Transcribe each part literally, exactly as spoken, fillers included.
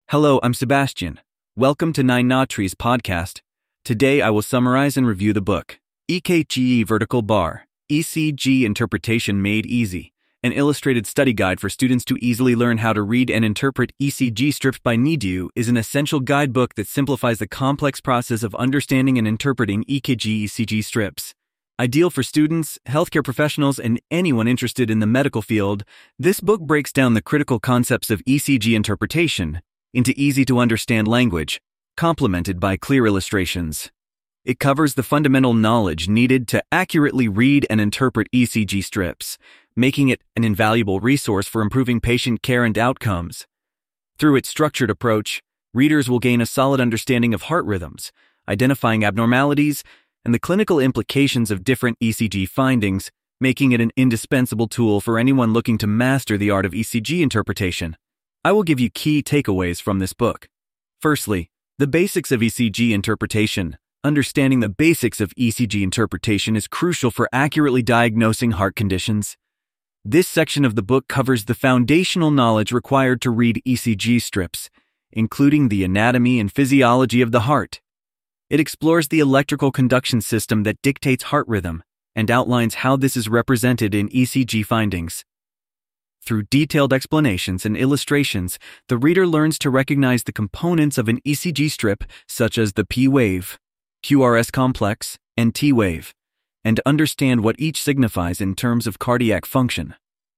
Hello, I'm Sebastian. Welcome to Nine Nautries podcast. Today I will summarize and review the book, E K G Vertical Bar, E C G Interpretation Made Easy, an illustrated study guide for students to easily learn how to read and interpret E C G strips by Nidu is an essential guidebook that simplifies the complex process of understanding and interpreting E K G E C G strips. Ideal for students, healthcare professionals, and anyone interested in the medical field, this book breaks down the critical concepts of E C G interpretation into easy-to-understand language, complemented by clear illustrations. It covers the fundamental knowledge needed to accurately read and interpret E C G strips, making it an invaluable resource for improving patient care and outcomes. Through its structured approach, readers will gain a solid understanding of heart rhythms, identifying abnormalities, and the clinical implications of different E C G findings, making it an indispensable tool for anyone looking to master the art of E C G interpretation. I will give you key takeaways from this book. Firstly, the basics of E C G interpretation. Understanding the basics of E C G interpretation is crucial for accurately diagnosing heart conditions. This section of the book covers the foundational knowledge required to read E C G strips, including the anatomy and physiology of the heart. It explores the electrical conduction system that dictates heart rhythm and outlines how this is represented in E C G findings. Through detailed explanations and illustrations, the reader learns to recognize the components of an E C G strip, such as the P wave, Q R S complex, and T wave, and understand what each signifies in terms of cardiac function.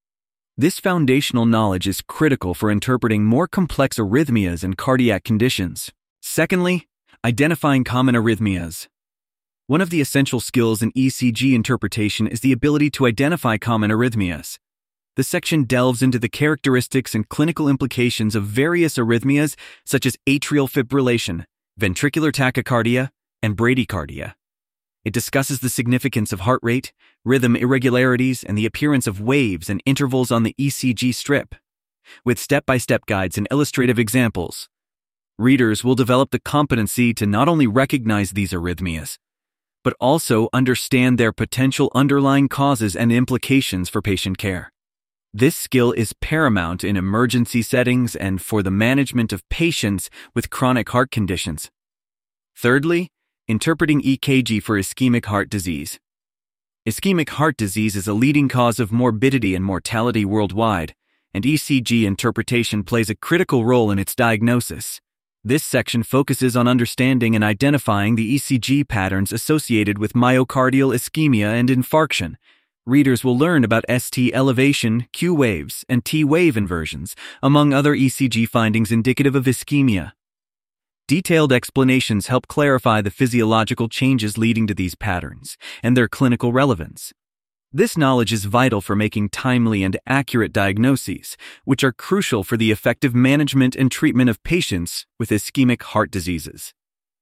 This foundational knowledge is critical for interpreting more complex arrhythmias and cardiac conditions. Secondly, identifying common arrhythmias. One of the essential skills in E C G interpretation is the ability to identify common arrhythmias. The section delves into the characteristics and clinical implications of various arrhythmias such as atrial fibrillation, ventricular tachycardia, and bradycardia. It discusses the significance of heart rate, rhythm irregularities, and the appearance of waves and intervals on the E C G strip. With step-by-step guides and illustrative examples, readers will develop the competency to not only recognize these arrhythmias, but also understand their potential underlying causes and implications for patient care. This skill is paramount in emergency settings and for the management of patients with chronic heart conditions. Thirdly, interpreting E K G for ischemic heart disease. Ischemic heart disease is a leading cause of morbidity and mortality worldwide, and E C G interpretation plays a critical role in its diagnosis. This section focuses on understanding and identifying the E C G patterns associated with myocardial ischemia and infarction. Readers will learn about S T elevation, Q waves, and T wave inversions, among other E C G findings indicative of ischemia. Detailed explanations help clarify the physiological changes leading to these patterns and their clinical relevance. This knowledge is vital for making timely and accurate diagnoses, which are crucial for the effective management and treatment of patients with ischemic heart diseases.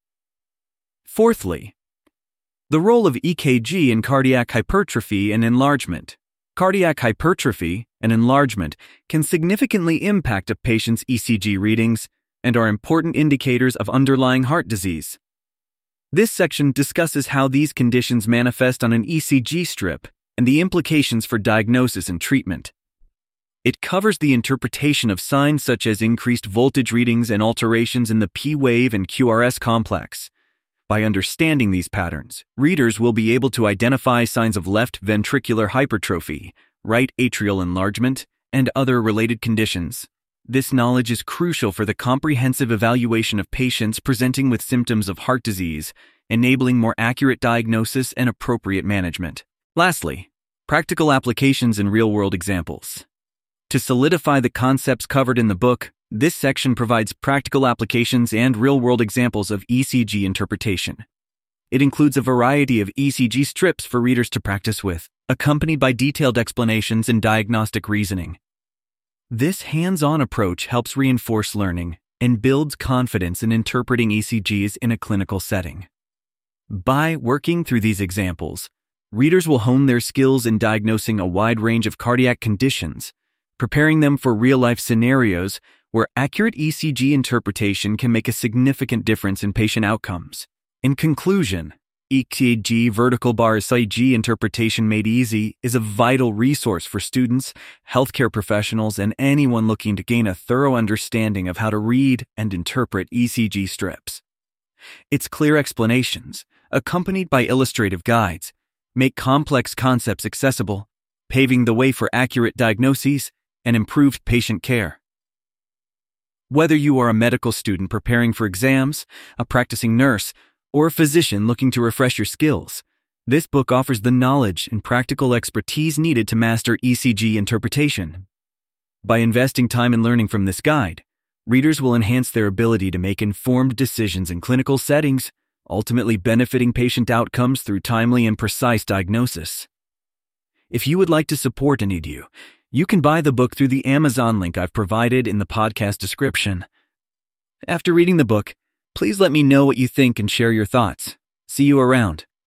Fourthly, the role of E K G in cardiac hypertrophy and enlargement. Cardiac hypertrophy and enlargement can significantly impact a patient's E C G readings and are important indicators of underlying heart disease. This section discusses how these conditions manifest on an E C G strip and the implications for diagnosis and treatment. It covers the interpretation of signs such as increased voltage readings and alterations in the P wave and Q R S complex. By understanding these patterns, readers will be able to identify signs of left ventricular hypertrophy, right atrial enlargement, and other related conditions. This knowledge is crucial for the comprehensive evaluation of patients presenting with symptoms of heart disease, enabling more accurate diagnosis and appropriate management. Lastly, practical applications and real-world examples. To solidify the concepts covered in the book, this section provides practical applications and real-world examples of E C G interpretation. It includes a variety of E C G strips for readers to practice with, accompanied by detailed explanations and diagnostic reasoning. This hands-on approach helps reinforce learning and builds confidence in interpreting E C Gs in a clinical setting. By working through these examples, readers will hone their skills in diagnosing a wide range of cardiac conditions, preparing them for real-life scenarios where accurate E C G interpretation can make a significant difference in patient outcomes. In conclusion, E K G Vertical Bar E C G Interpretation Made Easy is a vital resource for students, healthcare professionals, and anyone looking to gain a thorough understanding of how to read and interpret E C G strips. Its clear explanations, accompanied by illustrative guides, make complex concepts accessible, paving the way for accurate diagnoses and improved patient care. Whether you are a medical student preparing for exams, a practicing nurse, or a physician looking to refresh your skills, this book offers the knowledge and practical expertise needed to master E C G interpretation. By investing time in learning from this guide, readers will enhance their ability to make informed decisions in clinical settings, ultimately benefiting patient outcomes through timely and precise diagnosis. If you would like to support EnEdu, you can buy the book through the Amazon link I've provided in the podcast description. After reading the book, please let me know what you think and share your thoughts. See you around.